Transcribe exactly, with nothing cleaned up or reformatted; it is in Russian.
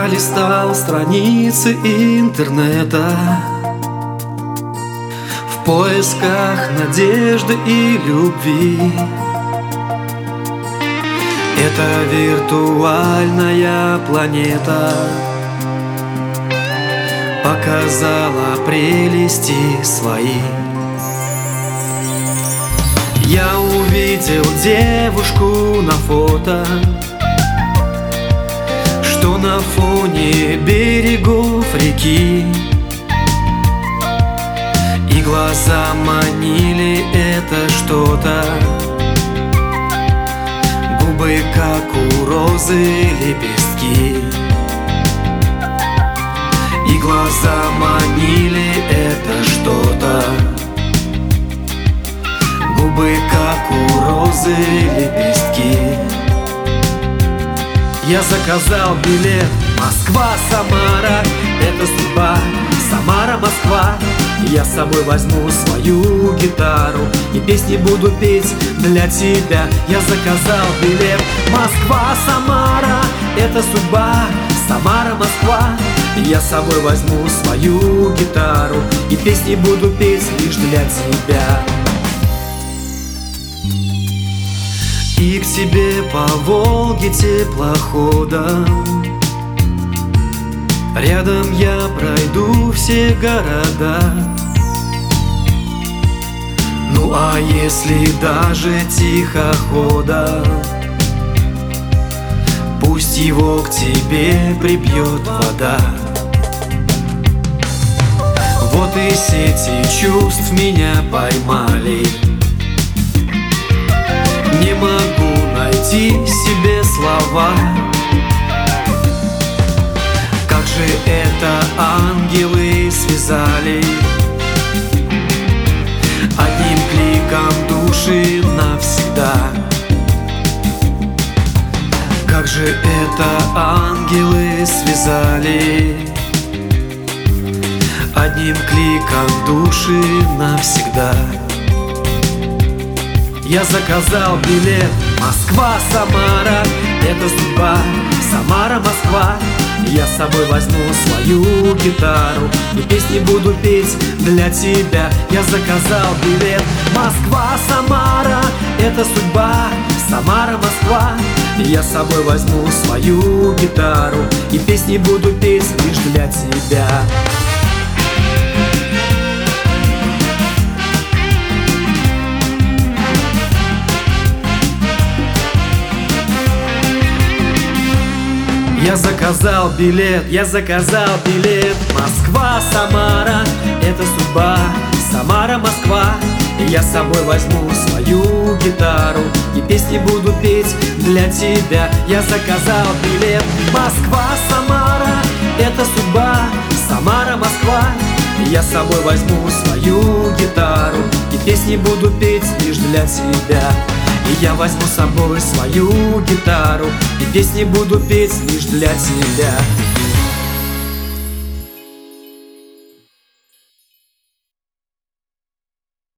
Я листал страницы интернета в поисках надежды и любви. Это виртуальная планета показала прелести свои. Я увидел девушку на фото, что на фоне берегов реки, и глаза манили это что-то, губы, как у розы, лепестки. И глаза манили это что-то, губы, как у розы, лепестки. Я заказал билет Москва-Самара, это судьба, Самара-Москва. Я с собой возьму свою гитару и песни буду петь для тебя. Я заказал билет Москва-Самара, это судьба, Самара-Москва. Я с собой возьму свою гитару и песни буду петь лишь для тебя. И к тебе по Волге теплоходом рядом я пройду все города. Ну а если даже тихоходом, пусть его к тебе прибьет вода. Вот и сети чувств меня поймали, не могу найти себе слова. Как же это ангелы связали одним кликом души навсегда. Как же это ангелы связали одним кликом души навсегда. Я заказал билет Москва-Самара, это судьба, Самара-Москва. Я с собой возьму свою гитару и песни буду петь для тебя. Я заказал билет Москва-Самара, это судьба, Самара-Москва. Я с собой возьму свою гитару и песни буду петь лишь для тебя. Я заказал билет, я заказал билет Москва-Самара, это судьба, Самара-Москва. Я с собой возьму свою гитару и песни буду петь для тебя. Я заказал билет Москва-Самара, это судьба, Самара-Москва. Я с собой возьму свою гитару и песни буду петь лишь для тебя. И я возьму с собой свою гитару и песни буду петь лишь для тебя.